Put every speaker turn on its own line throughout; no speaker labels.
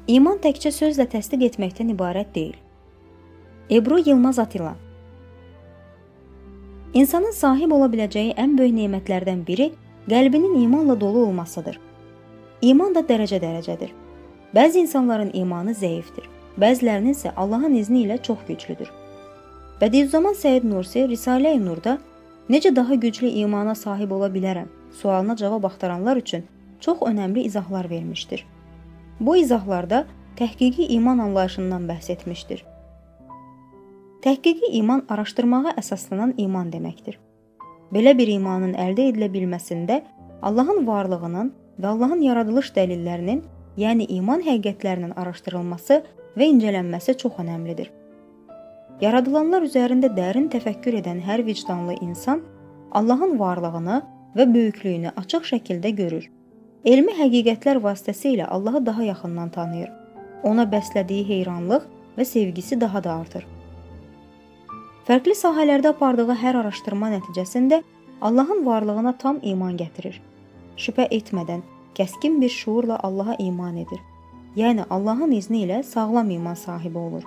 İman təkcə sözlə təsdiq etməkdən ibarət deyil. Ebru Yılmaz Atilla. İnsanın sahib ola biləcəyi ən böyük nemətlərdən biri qəlbinin imanla dolu olmasıdır. İman da dərəcə-dərəcədir. Bəzi insanların imanı zəifdir, bəzilərinin isə Allahın izni ilə çox güclüdür. Bədiyüzzaman Səid Nursi Risalə-i Nurda necə daha güclü imana sahib ola bilərəm sualına cavab axtaranlar üçün çox önəmli izahlar vermişdir. Bu izahlarda təhqiqi iman anlayışından bəhs etmişdir. Təhqiqi iman araşdırmağa əsaslanan iman deməkdir. Belə bir imanın əldə edilə bilməsində Allahın varlığının və Allahın yaradılış dəlillərinin, yəni iman həqiqətlərinin araşdırılması və incələnməsi çox önəmlidir. Yaradılanlar üzərində dərin təfəkkür edən hər vicdanlı insan Allahın varlığını və böyüklüyünü açıq şəkildə görür. Elmi həqiqətlər vasitəsilə Allahı daha yaxından tanıyır. Ona bəslədiyi heyranlıq və sevgisi daha da artır. Fərqli sahələrdə apardığı hər araşdırma nəticəsində Allahın varlığına tam iman gətirir. Şübhə etmədən, kəskin bir şuurla Allaha iman edir. Yəni Allahın izni ilə sağlam iman sahibi olur.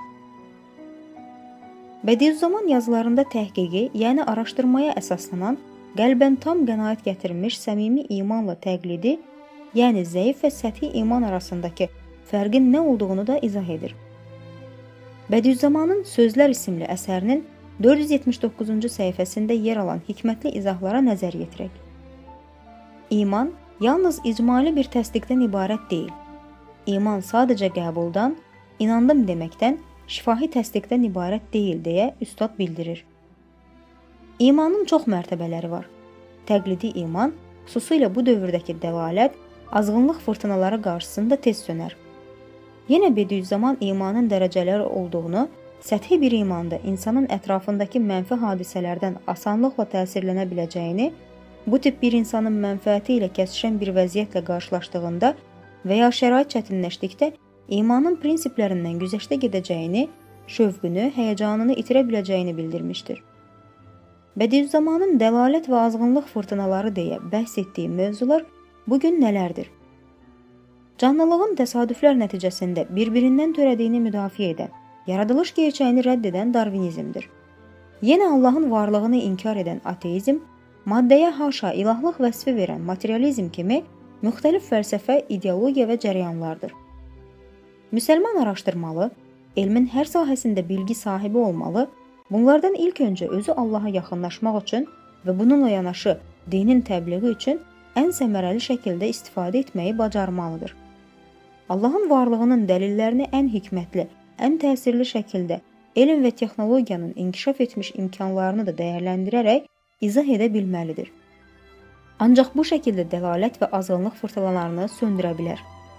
Bədiyüzzaman yazılarında təhqiqi, yəni araşdırmaya əsaslanan, qəlbən tam qənaət gətirmiş səmimi imanla təqlidi, yəni zəif və səthi iman arasındakı fərqin nə olduğunu da izah edir. Bədiyüzzamanın Sözlər isimli əsərinin 479-cu səhifəsində yer alan hikmətli izahlara nəzər yetirək. İman yalnız icmali bir təsdiqdən ibarət deyil. İman sadəcə qəbuldan, inandım deməkdən, şifahi təsdiqdən ibarət deyil deyə üstad bildirir. İmanın çox mərtəbələri var. Təqlidi iman, xüsusilə bu dövrdəki dəlalət, azğınlıq fırtınaları qarşısında tez sönər. Yenə Bədiyüzzaman imanın dərəcələri olduğunu, səthi bir imanda insanın ətrafındakı mənfi hadisələrdən asanlıqla təsirlənə biləcəyini, bu tip bir insanın mənfəəti ilə kəsişən bir vəziyyətlə qarşılaşdığında və ya şərait çətinləşdikdə imanın prinsiplərindən güzəştə gedəcəyini, şövqünü, həyəcanını itirə biləcəyini bildirmişdir. Bədiyüzzamanın dəlalət və azğınlıq fırtınaları deyə bəhs etdiyi mövzular bugün nələrdir? Canlılığın təsadüflər nəticəsində bir-birindən törədiyini müdafiə edən, yaradılış gerçəyini rədd edən darvinizmdir. Yenə Allahın varlığını inkar edən ateizm, maddəyə haşa ilahlıq vəsfi verən materializm kimi müxtəlif fəlsəfə, ideologiya və cərəyanlardır. Müsəlman araşdırmalı, elmin hər sahəsində bilgi sahibi olmalı, bunlardan ilk öncə özü Allaha yaxınlaşmaq üçün və bununla yanaşı dinin təbliği üçün ən səmərəli şəkildə istifadə etməyi bacarmalıdır. Allahın varlığının dəlillərini ən hikmətli, ən təsirli şəkildə elm və texnologiyanın inkişaf etmiş imkanlarını da dəyərləndirərək izah edə bilməlidir. Ancaq bu şəkildə dəlalət və azğınlıq fırtınalarını söndürə bilər.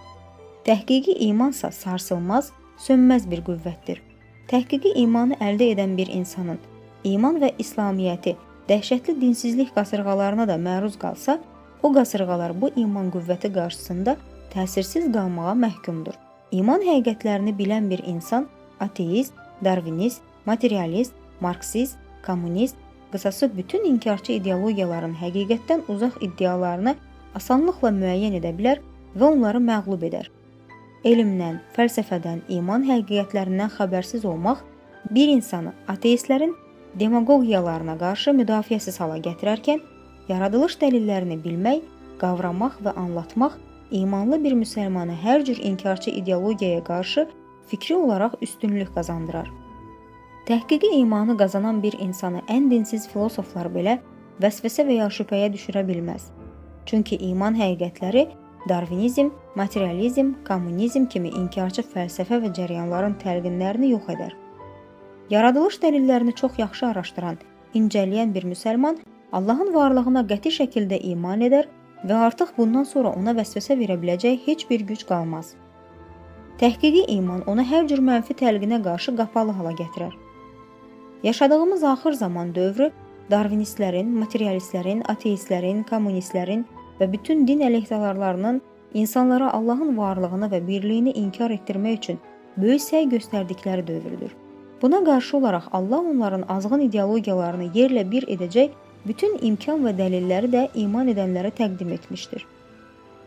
Təhqiqi imansa sarsılmaz, sönməz bir qüvvətdir. Təhqiqi imanı əldə edən bir insanın iman və İslamiyyəti dəhşətli dinsizlik qasırğalarına da məruz qalsa, o qasırğalar bu iman qüvvəti qarşısında təsirsiz qalmağa məhkumdur. İman həqiqətlərini bilən bir insan ateist, darvinist, materialist, marksist, kommunist, qısası bütün inkarçı ideologiyaların həqiqətdən uzaq iddialarını asanlıqla müəyyən edə bilər və onları məğlub edər. Elmdən, fəlsəfədən, iman həqiqətlərindən xəbərsiz olmaq bir insanı ateistlərin demagogiyalarına qarşı müdafiəsiz hala gətirərkən, yaradılış dəlillərini bilmək, qavramaq və anlatmaq imanlı bir müsəlmanı hər cür inkarçı ideologiyaya qarşı fikri olaraq üstünlük qazandırar. Təhqiqi imanı qazanan bir insanı ən dinsiz filosoflar belə vəsvəsə və ya şübhəyə düşürə bilməz. Çünki iman həqiqətləri darvinizm, materializm, kommunizm kimi inkarçı fəlsəfə və cərəyanların təlqinlərini yox edər. Yaradılış dəlillərini çox yaxşı araşdıran, incələyən bir müsəlman Allahın varlığına qəti şəkildə iman edər və artıq bundan sonra ona vəsvəsə verə biləcək heç bir güc qalmaz. Təhqiqi iman ona hər cür mənfi təlqinə qarşı qapalı hala gətirər. Yaşadığımız axır zaman dövrü darvinistlərin, materialistlərin, ateistlərin, kommunistlərin və bütün din əleyhdarlarının insanlara Allahın varlığını və birliyini inkar etdirmək üçün böyük səy göstərdikləri dövrdür. Buna qarşı olaraq Allah onların azğın ideologiyalarını yerlə bir edəcək bütün imkan və dəlilləri də iman edənlərə təqdim etmişdir.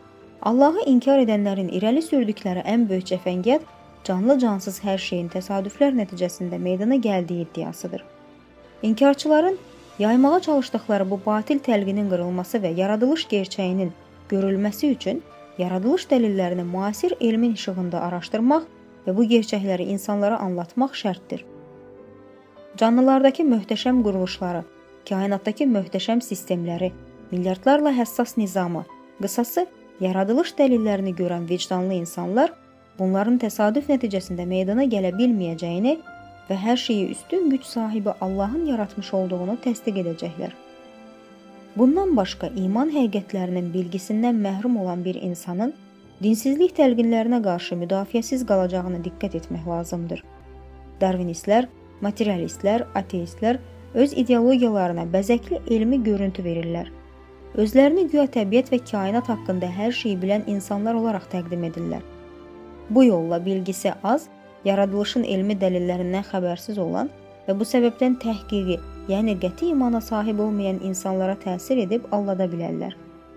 Allahı inkar edənlərin irəli sürdükləri ən böyük cəfəngiyat canlı-cansız hər şeyin təsadüflər nəticəsində meydana gəldiyi iddiasıdır. İnkarçıların yaymağa çalışdıqları bu batil təlqinin qırılması və yaradılış gerçəyinin görülməsi üçün yaradılış dəlillərini müasir elmin işığında araşdırmaq və bu gerçəkləri insanlara anlatmaq şərtdir. Canlılardakı möhtəşəm quruluşları, kainatdakı möhtəşəm sistemləri, milyardlarla həssas nizamı, qısası yaradılış dəlillərini görən vicdanlı insanlar bunların təsadüf nəticəsində meydana gələ bilməyəcəyini və hər şeyi üstün güc sahibi Allahın yaratmış olduğunu təsdiq edəcəklər. Bundan başqa iman həqiqətlərinin bilgisindən məhrum olan bir insanın dinsizlik təlqinlərinə qarşı müdafiəsiz qalacağına diqqət etmək lazımdır. Darvinistlər, materialistlər, ateistlər öz ideologiyalarına bəzəkli elmi görüntü verirlər. Özlərini güya təbiət və kainat haqqında hər şeyi bilən insanlar olaraq təqdim edirlər. Bu yolla bilgisi az, yaradılışın elmi dəlillərindən xəbərsiz olan və bu səbəbdən təhqiqi, yəni qəti imana sahib olmayan insanlara təsir edib aldada bilərlər.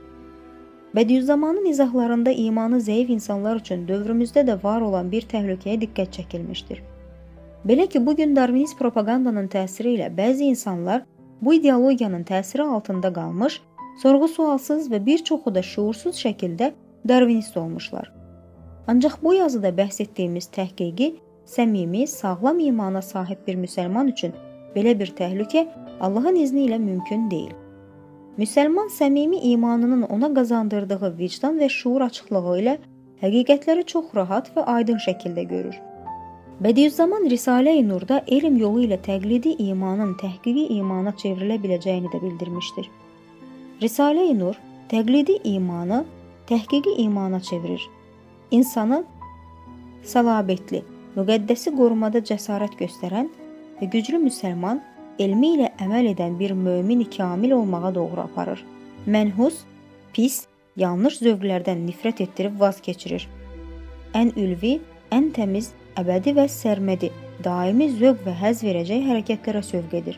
Bədüzzamanın izahlarında imanı zəif insanlar üçün dövrümüzdə də var olan bir təhlükəyə diqqət çəkilmişdir. Belə ki, bugün darvinist propagandanın təsiri ilə bəzi insanlar bu ideologiyanın təsiri altında qalmış, sorğu-sualsız və bir çoxu da şuursuz şəkildə darvinist olmuşlar. Ancaq bu yazıda bəhs etdiyimiz təhqiqi, səmimi, sağlam imana sahib bir müsəlman üçün belə bir təhlükə Allahın izni ilə mümkün deyil. Müsəlman səmimi imanının ona qazandırdığı vicdan və şuur açıqlığı ilə həqiqətləri çox rahat və aydın şəkildə görür. Bədüzzaman Risalə-i Nurda elm yolu ilə təqlidi imanın təhqiqi imana çevrilə biləcəyini də bildirmişdir. Risalə-i Nur təqlidi imanı təhqiqi imana çevirir. İnsanı salabətli, müqəddəsi qorumada cəsarət göstərən və güclü müsəlman, elmi ilə əməl edən bir mömin kamil olmağa doğru aparır. Mənhus, pis, yanlış zövqlərdən nifrət etdirib vaz keçirir. Ən ülvi, ən təmiz, əbədi və sərmədi, daimi zövq və həzz verəcək hərəkətlərə sövq edir.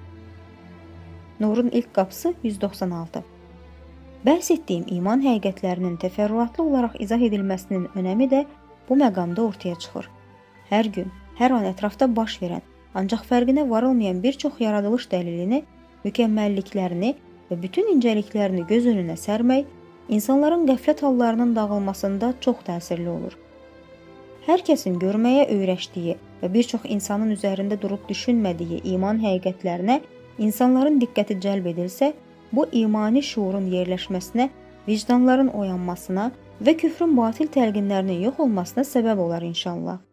Nurun ilk qapısı 196. Bəhs etdiyim iman həqiqətlərinin təfərrüatlı olaraq izah edilməsinin önəmi də bu məqamda ortaya çıxır. Hər gün, hər an ətrafda baş verən, ancaq fərqinə varılmayan bir çox yaradılış dəlilini, mükəmməlliklərini və bütün incəliklərini göz önünə sərmək, insanların qəflət hallarının dağılmasında çox təsirli olur. Hər kəsin görməyə öyrəşdiyi və bir çox insanın üzərində durub düşünmədiyi iman həqiqətlərinə insanların diqqəti cəlb edilsə, bu imani şuurun yerləşməsinə, vicdanların oyanmasına və küfrün batil təlqinlərinin yox olmasına səbəb olar inşallah.